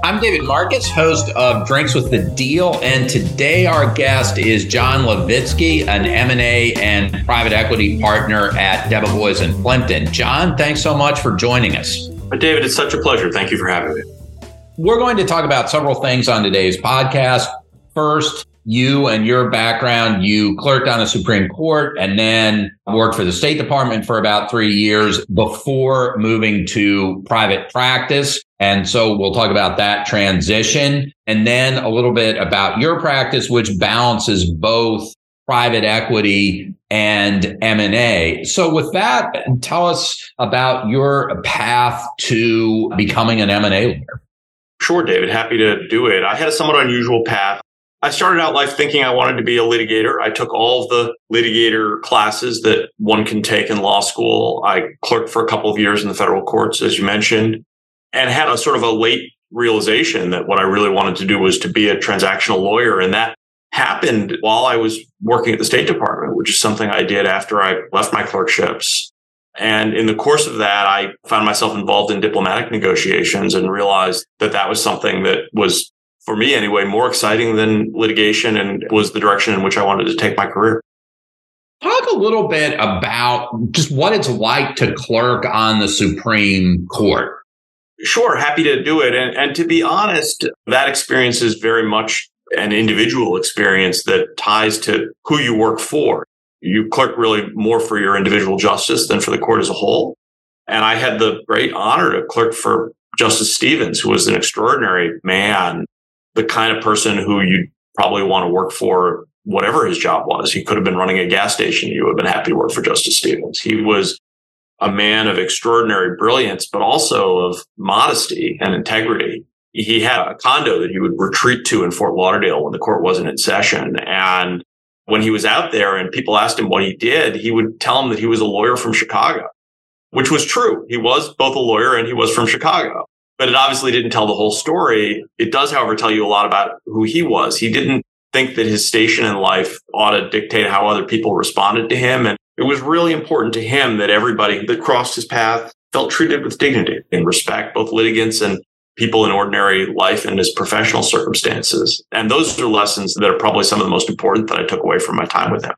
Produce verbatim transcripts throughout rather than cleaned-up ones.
I'm David Marcus, host of Drinks with the Deal, and today our guest is John Levitsky, an M and A and private equity partner at Debevoise and Plimpton. John, thanks so much for joining us. David, it's such a pleasure. Thank you for having me. We're going to talk about several things on today's podcast. First, you and your background. You clerked on the Supreme Court and then worked for the State Department for about three years before moving to private practice. And so we'll talk about that transition, and then a little bit about your practice, which balances both private equity and M and A. So with that, tell us about your path to becoming an M and A lawyer. Sure, David. Happy to do it. I had a somewhat unusual path. I started out life thinking I wanted to be a litigator. I took all of the litigator classes that one can take in law school. I clerked for a couple of years in the federal courts, as you mentioned, and had a sort of a late realization that what I really wanted to do was to be a transactional lawyer. And that happened while I was working at the State Department, which is something I did after I left my clerkships. And in the course of that, I found myself involved in diplomatic negotiations and realized that that was something that was, for me anyway, more exciting than litigation and was the direction in which I wanted to take my career. Talk a little bit about just what it's like to clerk on the Supreme Court. Sure, happy to do it. And, and to be honest, that experience is very much an individual experience that ties to who you work for. You clerk really more for your individual justice than for the court as a whole. And I had the great honor to clerk for Justice Stevens, who was an extraordinary man, the kind of person who you'd probably want to work for, whatever his job was. He could have been running a gas station. You would have been happy to work for Justice Stevens. He was a man of extraordinary brilliance, but also of modesty and integrity. He had a condo that he would retreat to in Fort Lauderdale when the court wasn't in session. And when he was out there and people asked him what he did, he would tell them that he was a lawyer from Chicago, which was true. He was both a lawyer and he was from Chicago. But it obviously didn't tell the whole story. It does, however, tell you a lot about who he was. He didn't think that his station in life ought to dictate how other people responded to him. And it was really important to him that everybody that crossed his path felt treated with dignity and respect, both litigants and people in ordinary life and his professional circumstances. And those are lessons that are probably some of the most important that I took away from my time with him.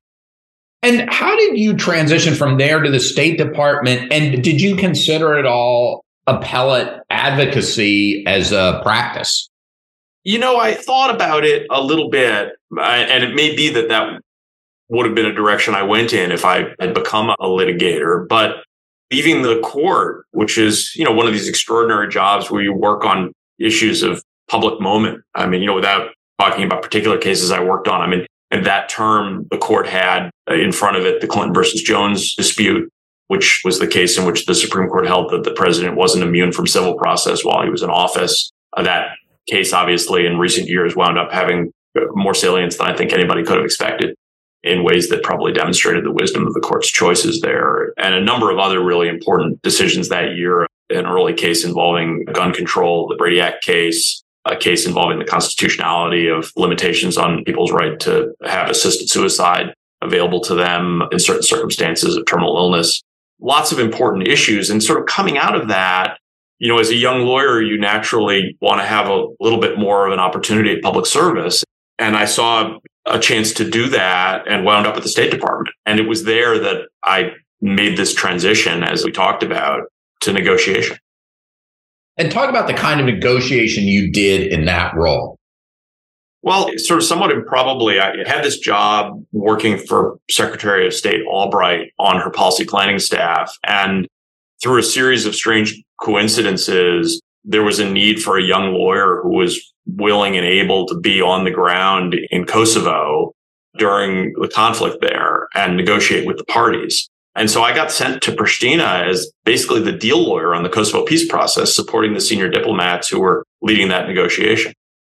And how did you transition from there to the State Department? And did you consider at all appellate advocacy as a practice? You know, I thought about it a little bit, and it may be that that would have been a direction I went in if I had become a litigator. But leaving the court, which is, you know, one of these extraordinary jobs where you work on issues of public moment. I mean, you know, without talking about particular cases I worked on, I mean, in that term, the court had in front of it the Clinton versus Jones dispute, which was the case in which the Supreme Court held that the president wasn't immune from civil process while he was in office. Uh, that case, obviously, in recent years wound up having more salience than I think anybody could have expected, in ways that probably demonstrated the wisdom of the court's choices there. And a number of other really important decisions that year, an early case involving gun control, the Brady Act case, a case involving the constitutionality of limitations on people's right to have assisted suicide available to them in certain circumstances of terminal illness. Lots of important issues. And sort of coming out of that, you know, as a young lawyer, you naturally want to have a little bit more of an opportunity at public service. And I saw a chance to do that and wound up at the State Department. And it was there that I made this transition, as we talked about, to negotiation. And talk about the kind of negotiation you did in that role. Well, sort of somewhat improbably, I had this job working for Secretary of State Albright on her policy planning staff. And through a series of strange coincidences, there was a need for a young lawyer who was willing and able to be on the ground in Kosovo during the conflict there and negotiate with the parties. And so I got sent to Pristina as basically the deal lawyer on the Kosovo peace process, supporting the senior diplomats who were leading that negotiation.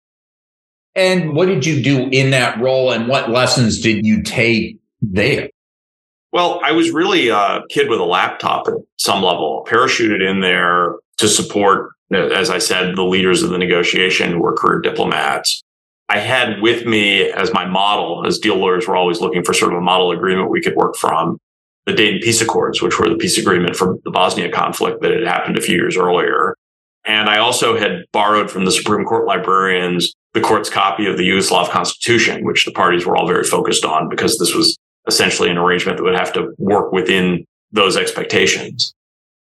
And what did you do in that role, and what lessons did you take there? Well, I was really a kid with a laptop at some level, parachuted in there to support, as I said, the leaders of the negotiation who were career diplomats. I had with me as my model, as deal lawyers were always looking for sort of a model agreement we could work from, the Dayton Peace Accords, which were the peace agreement for the Bosnia conflict that had happened a few years earlier. And I also had borrowed from the Supreme Court librarians the court's copy of the Yugoslav Constitution, which the parties were all very focused on because this was essentially an arrangement that would have to work within those expectations.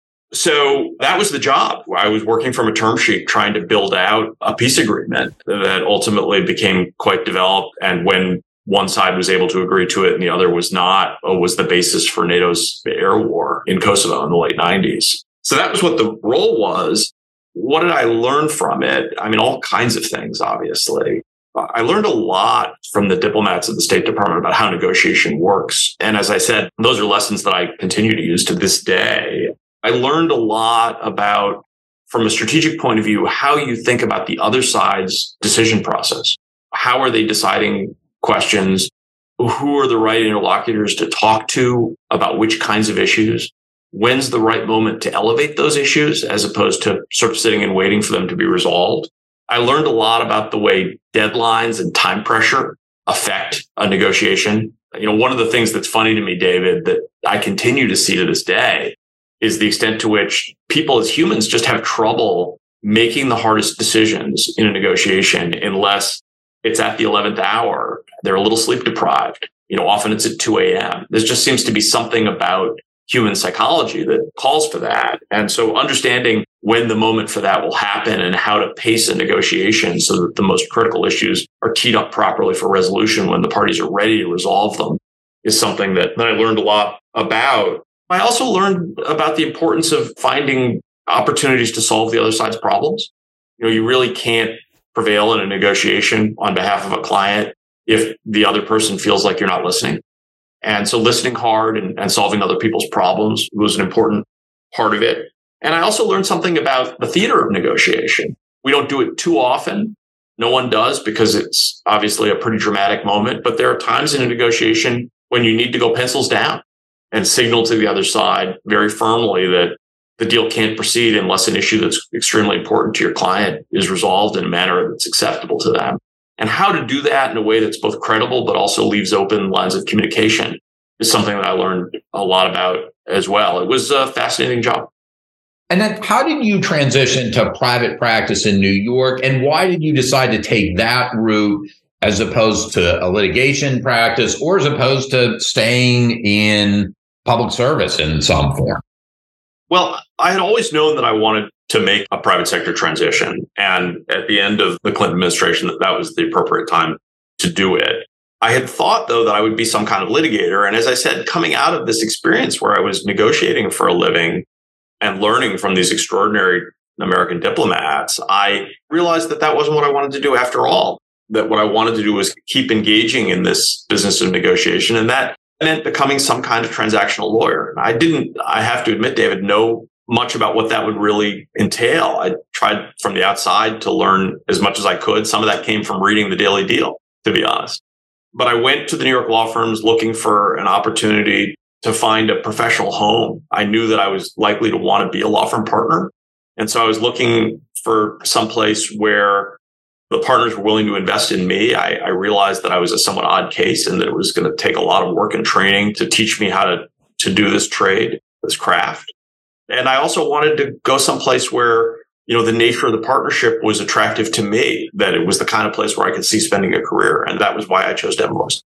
So that was the job. I was working from a term sheet trying to build out a peace agreement that ultimately became quite developed. And when one side was able to agree to it and the other was not, was the basis for NATO's air war in Kosovo in the late nineties. So that was what the role was. What did I learn from it? I mean, all kinds of things, obviously. I learned a lot from the diplomats at the State Department about how negotiation works. And as I said, those are lessons that I continue to use to this day. I learned a lot about, from a strategic point of view, how you think about the other side's decision process. How are they deciding questions? Who are the right interlocutors to talk to about which kinds of issues? When's the right moment to elevate those issues as opposed to sort of sitting and waiting for them to be resolved? I learned a lot about the way deadlines and time pressure affect a negotiation. You know, one of the things that's funny to me, David, that I continue to see to this day is the extent to which people as humans just have trouble making the hardest decisions in a negotiation unless it's at the eleventh hour. They're a little sleep deprived. You know, often it's at two a.m. There just seems to be something about human psychology that calls for that. And so understanding when the moment for that will happen and how to pace a negotiation so that the most critical issues are teed up properly for resolution when the parties are ready to resolve them is something that, that I learned a lot about. I also learned about the importance of finding opportunities to solve the other side's problems. You know, you really can't prevail in a negotiation on behalf of a client if the other person feels like you're not listening. And so listening hard and, and solving other people's problems was an important part of it. And I also learned something about the theater of negotiation. We don't do it too often. No one does because it's obviously a pretty dramatic moment. But there are times in a negotiation when you need to go pencils down and signal to the other side very firmly that the deal can't proceed unless an issue that's extremely important to your client is resolved in a manner that's acceptable to them. And how to do that in a way that's both credible, but also leaves open lines of communication is something that I learned a lot about as well. It was a fascinating job. And then how did you transition to private practice in New York? And why did you decide to take that route as opposed to a litigation practice or as opposed to staying in public service in some form? Well, I had always known that I wanted to make a private sector transition. And at the end of the Clinton administration, that that was the appropriate time to do it. I had thought, though, that I would be some kind of litigator. And as I said, coming out of this experience where I was negotiating for a living and learning from these extraordinary American diplomats, I realized that that wasn't what I wanted to do after all, that what I wanted to do was keep engaging in this business of negotiation. And that meant becoming some kind of transactional lawyer. I didn't, I have to admit, David, know much about what that would really entail. I tried from the outside to learn as much as I could. Some of that came from reading the Daily Deal, to be honest. But I went to the New York law firms looking for an opportunity to find a professional home. I knew that I was likely to want to be a law firm partner. And so I was looking for some place where the partners were willing to invest in me. I, I realized that I was a somewhat odd case and that it was going to take a lot of work and training to teach me how to, to do this trade, this craft. And I also wanted to go someplace where, you know, the nature of the partnership was attractive to me, that it was the kind of place where I could see spending a career. And that was why I chose Debevoise.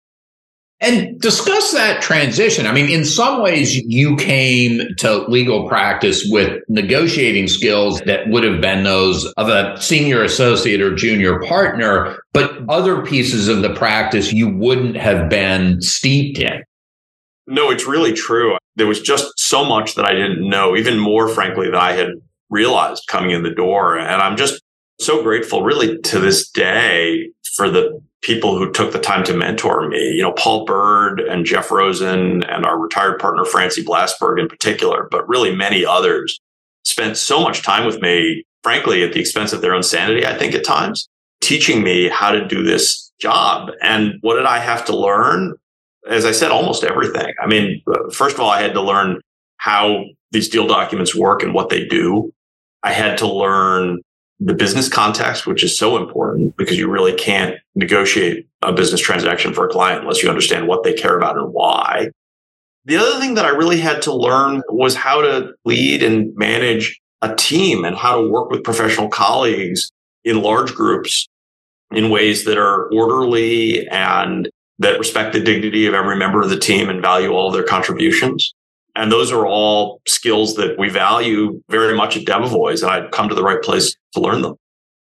And discuss that transition. I mean, in some ways, you came to legal practice with negotiating skills that would have been those of a senior associate or junior partner, but other pieces of the practice you wouldn't have been steeped in. No, it's really true. There was just so much that I didn't know, even more, frankly, than I had realized coming in the door. And I'm just so grateful, really, to this day for the people who took the time to mentor me. You know, Paul Bird and Jeff Rosen and our retired partner, Francie Blasberg in particular, but really many others spent so much time with me, frankly, at the expense of their own sanity, I think, at times, teaching me how to do this job. And what did I have to learn? As I said, almost everything. I mean, first of all, I had to learn how these deal documents work and what they do. I had to learn the business context, which is so important because you really can't negotiate a business transaction for a client unless you understand what they care about and why. The other thing that I really had to learn was how to lead and manage a team and how to work with professional colleagues in large groups in ways that are orderly and that respect the dignity of every member of the team and value all of their contributions. And those are all skills that we value very much at Debevoise, and I'd come to the right place to learn them.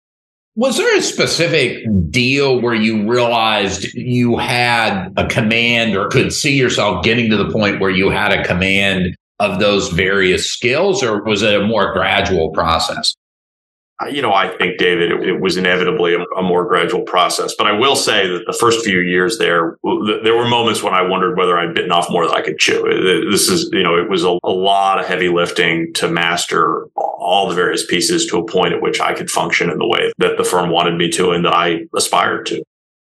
Was there a specific deal where you realized you had a command or could see yourself getting to the point where you had a command of those various skills, or was it a more gradual process? You know, I think, David, it, it was inevitably a, a more gradual process. But I will say that the first few years there, there were moments when I wondered whether I'd bitten off more than I could chew. This is, you know, it was a, a lot of heavy lifting to master all the various pieces to a point at which I could function in the way that the firm wanted me to and that I aspired to.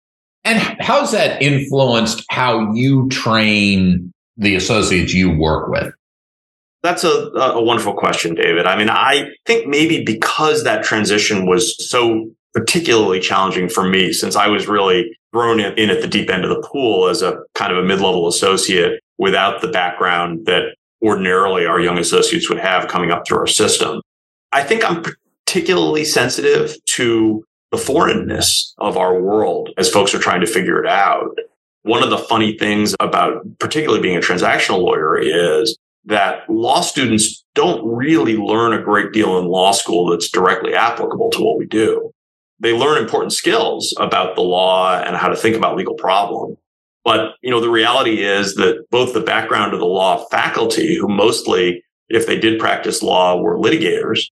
And how's that influenced how you train the associates you work with? That's a, a wonderful question, David. I mean, I think maybe because that transition was so particularly challenging for me, since I was really thrown in at the deep end of the pool as a kind of a mid-level associate without the background that ordinarily our young associates would have coming up through our system. I think I'm particularly sensitive to the foreignness of our world as folks are trying to figure it out. One of the funny things about particularly being a transactional lawyer is that law students don't really learn a great deal in law school that's directly applicable to what we do. They learn important skills about the law and how to think about legal problems. But, you know, the reality is that both the background of the law faculty, who mostly, if they did practice law, were litigators,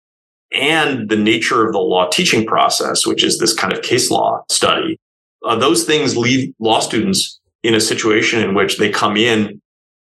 and the nature of the law teaching process, which is this kind of case law study, uh, those things leave law students in a situation in which they come in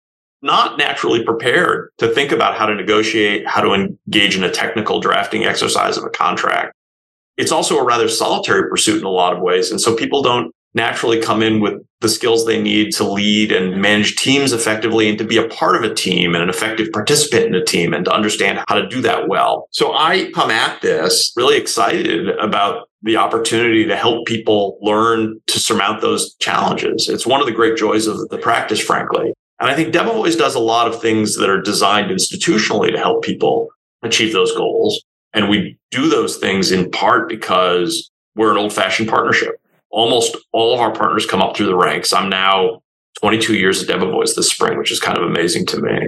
not naturally prepared to think about how to negotiate, how to engage in a technical drafting exercise of a contract. It's also a rather solitary pursuit in a lot of ways. And so people don't naturally come in with the skills they need to lead and manage teams effectively and to be a part of a team and an effective participant in a team and to understand how to do that well. So I come at this really excited about the opportunity to help people learn to surmount those challenges. It's one of the great joys of the practice, frankly. And I think Debevoise does a lot of things that are designed institutionally to help people achieve those goals. And we do those things in part because we're an old-fashioned partnership. Almost all of our partners come up through the ranks. I'm now twenty-two years at Debevoise this spring, which is kind of amazing to me.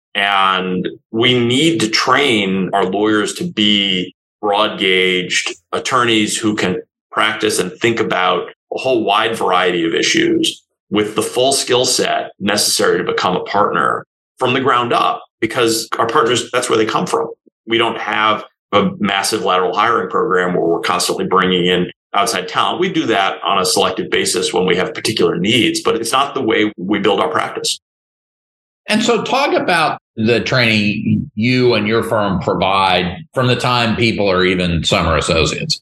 And we need to train our lawyers to be broad-gauged attorneys who can practice and think about a whole wide variety of issues with the full skill set necessary to become a partner from the ground up, because our partners, that's where they come from. We don't have a massive lateral hiring program where we're constantly bringing in outside talent. We do that on a selective basis when we have particular needs, but it's not the way we build our practice. And so talk about the training you and your firm provide from the time people are even summer associates.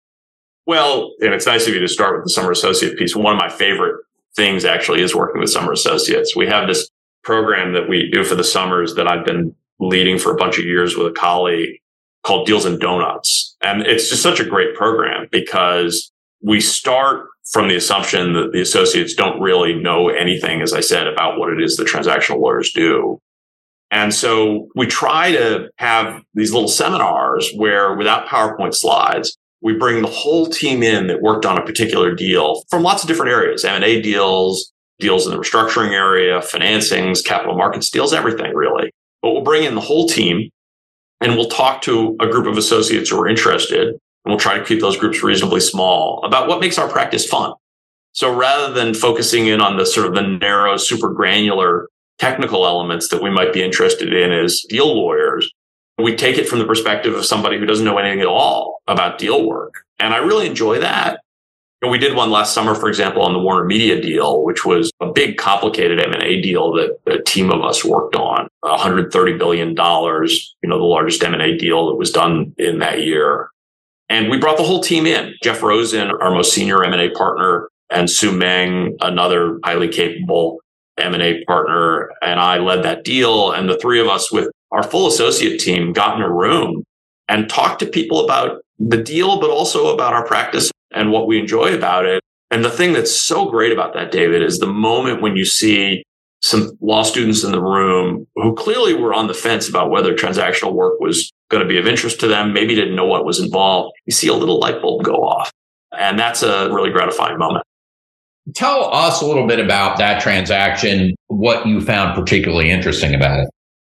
Well, and it's nice of you to start with the summer associate piece. One of my favorite things actually is working with summer associates. We have this program that we do for the summers that I've been leading for a bunch of years with a colleague called Deals and Donuts. And it's just such a great program because we start from the assumption that the associates don't really know anything, as I said, about what it is that transactional lawyers do. And so we try to have these little seminars where, without PowerPoint slides, we bring the whole team in that worked on a particular deal from lots of different areas, M and A deals, deals in the restructuring area, financings, capital markets deals, everything really. But we'll bring in the whole team and we'll talk to a group of associates who are interested, and we'll try to keep those groups reasonably small, about what makes our practice fun. So rather than focusing in on the sort of the narrow, super granular technical elements that we might be interested in as deal lawyers, we take it from the perspective of somebody who doesn't know anything at all about deal work. And I really enjoy that. And we did one last summer, for example, on the Warner Media deal, which was a big, complicated M and A deal that a team of us worked on, one hundred thirty billion dollars, you know, the largest M and A deal that was done in that year. And we brought the whole team in. Jeff Rosen, our most senior M and A partner, and Sue Meng, another highly capable M and A partner. And I led that deal. And the three of us with our full associate team got in a room and talked to people about the deal, but also about our practice and what we enjoy about it. And the thing that's so great about that, David, is the moment when you see some law students in the room who clearly were on the fence about whether transactional work was going to be of interest to them, maybe didn't know what was involved. You see a little light bulb go off. And that's a really gratifying moment. Tell us a little bit about that transaction, what you found particularly interesting about it.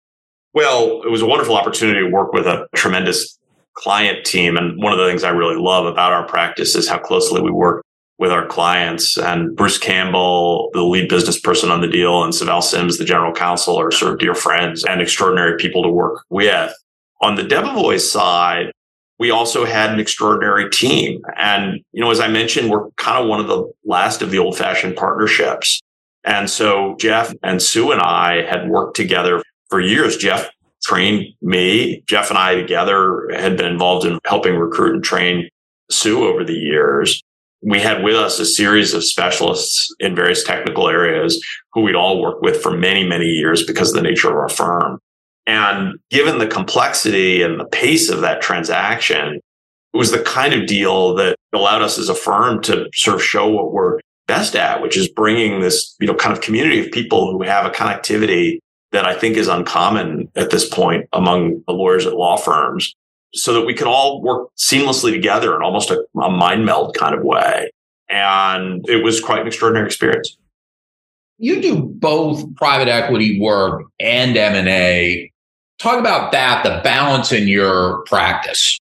Well, it was a wonderful opportunity to work with a tremendous client team. And one of the things I really love about our practice is how closely we work with our clients. And Bruce Campbell, the lead business person on the deal, and Saval Sims, the general counsel, are sort of dear friends and extraordinary people to work with. On the Debevoise side, we also had an extraordinary team. And, you know, as I mentioned, we're kind of one of the last of the old-fashioned partnerships. And so Jeff and Sue and I had worked together for years. Jeff trained me. Jeff and I together had been involved in helping recruit and train Sue over the years. We had with us a series of specialists in various technical areas who we'd all worked with for many, many years because of the nature of our firm. And given the complexity and the pace of that transaction, it was the kind of deal that allowed us as a firm to sort of show what we're best at, which is bringing this, you know, kind of community of people who have a connectivity that I think is uncommon at this point among the lawyers at law firms, so that we could all work seamlessly together in almost a, a mind meld kind of way. And it was quite an extraordinary experience. You do both private equity work and M and A. Talk about that, the balance in your practice.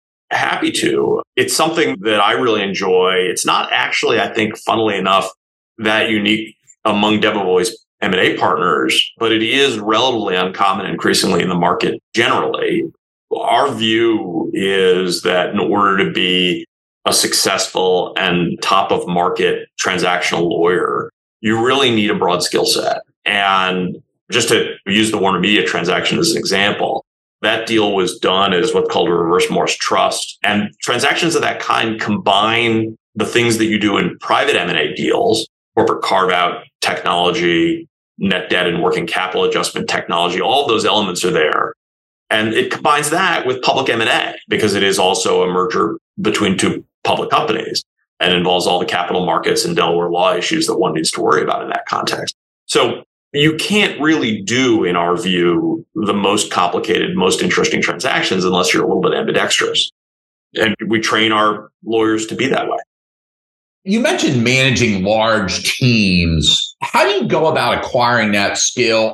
Happy to. It's something that I really enjoy. It's not actually, I think, funnily enough, that unique among Debevoise M and A partners, but it is relatively uncommon increasingly in the market generally. Our view is that in order to be a successful and top of market transactional lawyer, you really need a broad skill set. And just to use the Warner Media transaction as an example, that deal was done as what's called a reverse Morris trust. And transactions of that kind combine the things that you do in private M and A deals, corporate carve-out technology, net debt and working capital adjustment technology. All of those elements are there. And it combines that with public M and A because it is also a merger between two public companies and involves all the capital markets and Delaware law issues that one needs to worry about in that context. So you can't really do, in our view, the most complicated, most interesting transactions unless you're a little bit ambidextrous. And we train our lawyers to be that way. You mentioned managing large teams. How do you go about acquiring that skill?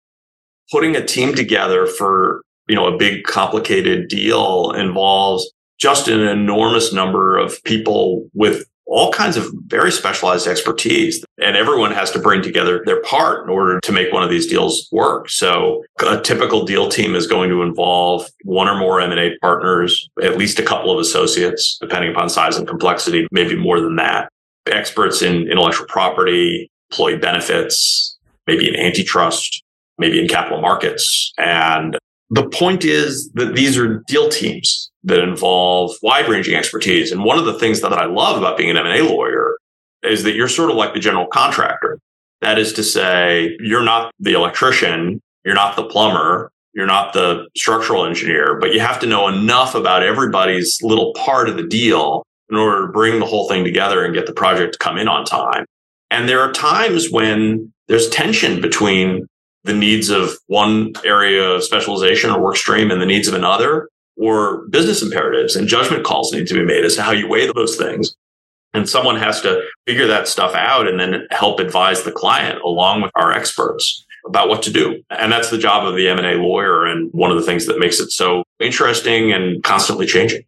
Putting a team together for, you know, a big complicated deal involves just an enormous number of people with all kinds of very specialized expertise. And everyone has to bring together their part in order to make one of these deals work. So a typical deal team is going to involve one or more M and A partners, at least a couple of associates, depending upon size and complexity, maybe more than that. Experts in intellectual property, employee benefits, maybe in antitrust, maybe in capital markets. And the point is that these are deal teams that involve wide-ranging expertise. And one of the things that I love about being an M and A lawyer is that you're sort of like the general contractor. That is to say, you're not the electrician, you're not the plumber, you're not the structural engineer, but you have to know enough about everybody's little part of the deal in order to bring the whole thing together and get the project to come in on time. And there are times when there's tension between the needs of one area of specialization or work stream and the needs of another, or business imperatives, and judgment calls need to be made as to how you weigh those things. And someone has to figure that stuff out and then help advise the client along with our experts about what to do. And that's the job of the M and A lawyer, and one of the things that makes it so interesting and constantly changing.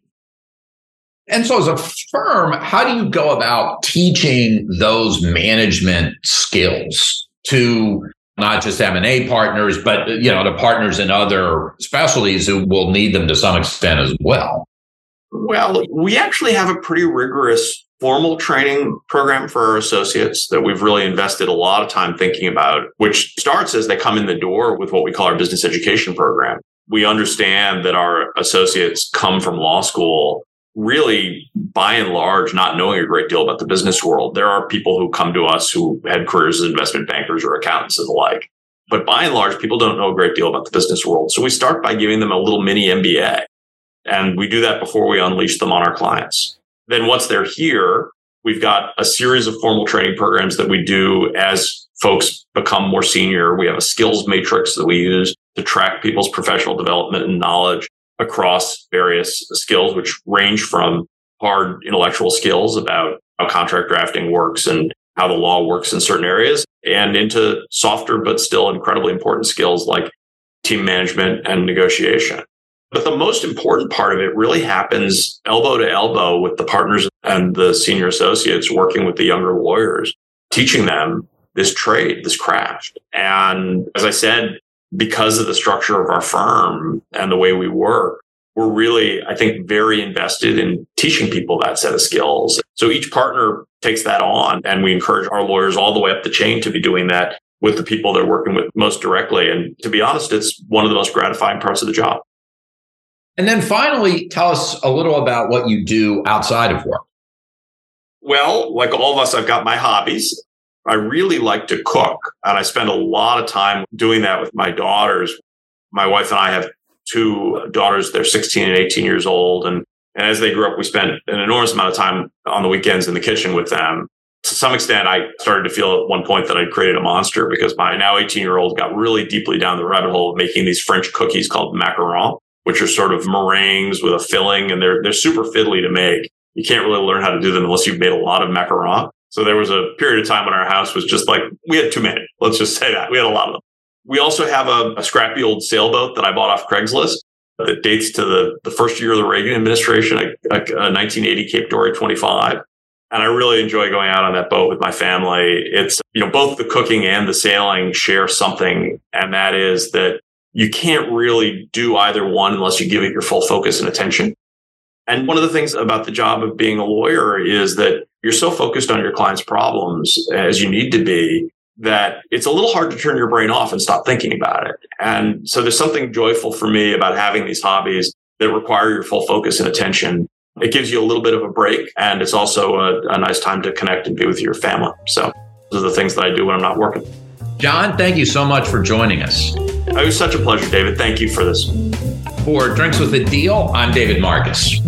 And so as a firm, how do you go about teaching those management skills to not just M and A partners, but, you know, to partners in other specialties who will need them to some extent as well? Well, we actually have a pretty rigorous formal training program for our associates that we've really invested a lot of time thinking about, which starts as they come in the door with what we call our business education program. We understand that our associates come from law school really, by and large, not knowing a great deal about the business world. There are people who come to us who had careers as investment bankers or accountants and the like. But by and large, people don't know a great deal about the business world. So we start by giving them a little mini M B A. And we do that before we unleash them on our clients. Then once they're here, we've got a series of formal training programs that we do as folks become more senior. We have a skills matrix that we use to track people's professional development and knowledge. across various skills, which range from hard intellectual skills about how contract drafting works and how the law works in certain areas, and into softer but still incredibly important skills like team management and negotiation. But the most important part of it really happens elbow to elbow with the partners and the senior associates working with the younger lawyers, teaching them this trade, this craft. And as I said, because of the structure of our firm and the way we work, we're really, I think, very invested in teaching people that set of skills. So each partner takes that on, and we encourage our lawyers all the way up the chain to be doing that with the people they're working with most directly. And to be honest, it's one of the most gratifying parts of the job. And then finally, tell us a little about what you do outside of work. Well, like all of us, I've got my hobbies. I really like to cook, and I spend a lot of time doing that with my daughters. My wife and I have two daughters. They're sixteen and eighteen years old. And, and as they grew up, we spent an enormous amount of time on the weekends in the kitchen with them. To some extent, I started to feel at one point that I'd created a monster because my now eighteen-year-old got really deeply down the rabbit hole of making these French cookies called macarons, which are sort of meringues with a filling, and they're they're super fiddly to make. You can't really learn how to do them unless you've made a lot of macarons. So there was a period of time when our house was just like, we had too many. Let's just say that. We had a lot of them. We also have a, a scrappy old sailboat that I bought off Craigslist that dates to the, the first year of the Reagan administration, a, a, a nineteen eighty Cape Dory twenty-five. And I really enjoy going out on that boat with my family. It's, you know, both the cooking and the sailing share something, and that is that you can't really do either one unless you give it your full focus and attention. And one of the things about the job of being a lawyer is that you're so focused on your client's problems, as you need to be, that it's a little hard to turn your brain off and stop thinking about it. And so there's something joyful for me about having these hobbies that require your full focus and attention. It gives you a little bit of a break, and it's also a, a nice time to connect and be with your family. So those are the things that I do when I'm not working. John, thank you so much for joining us. It was such a pleasure, David. Thank you for this. For Drinks with a Deal, I'm David Marcus.